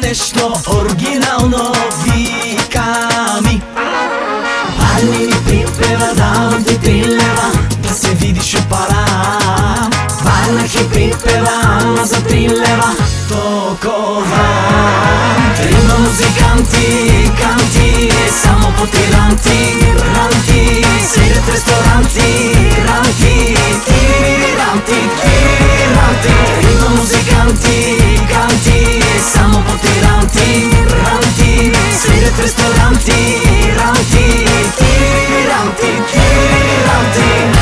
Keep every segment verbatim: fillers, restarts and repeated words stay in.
нещо оригинално, вика ми. Пали ми припева, давам ти три лева, да се видиш у пара. Валях и припева, ама за три лева толкова. Трима музиканти, канти, само по три ранти, ранти. Седят в ресторанти, ранти, ти, ранти, ти, ранти. Трима музиканти, канти, само по три ранти, ранти. Седят в ресторанти, ранти, ти, ранти, ти, ранти.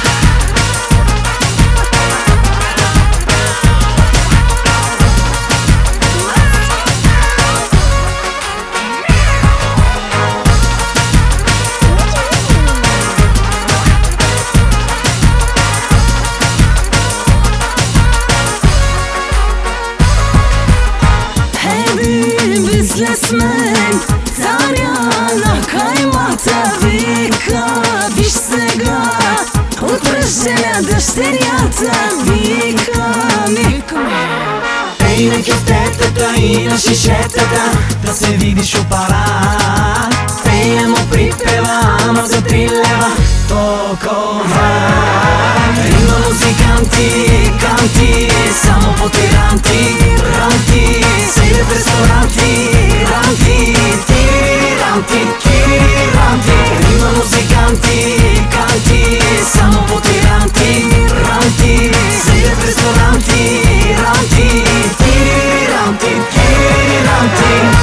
Бизнесмен, царя на каймата, вика, виж сега, от рождения дъщерята, вика ми. Ей на кюфтетата и на шишетата, да се видиш у пара. Пея му припева, ама за три лева толкова. Трима музиканти, канти, само по три ранти, ранти. Седят в ресторанти, ранти, ти, ранти, ти, ранти. Трима музиканти, канти, само по три ранти, ранти. Седят в ресторанти, ранти, ти, ранти, ти, ранти.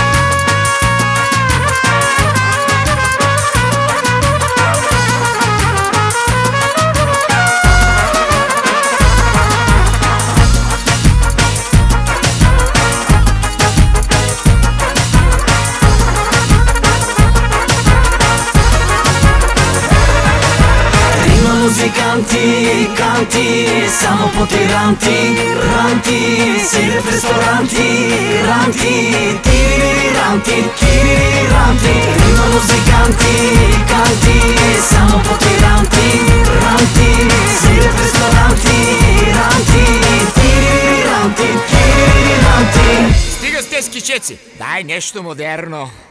Музиканти, канти, само по три ранти, ранти. Седят в ресторанти, ранти, ти, ранти, ти, ранти. Има музиканти, канти, само по три ранти, ранти. Седят в ресторанти, ранти, ти, ранти, ти, ранти. Стига с тези кичеци, дай нещо модерно.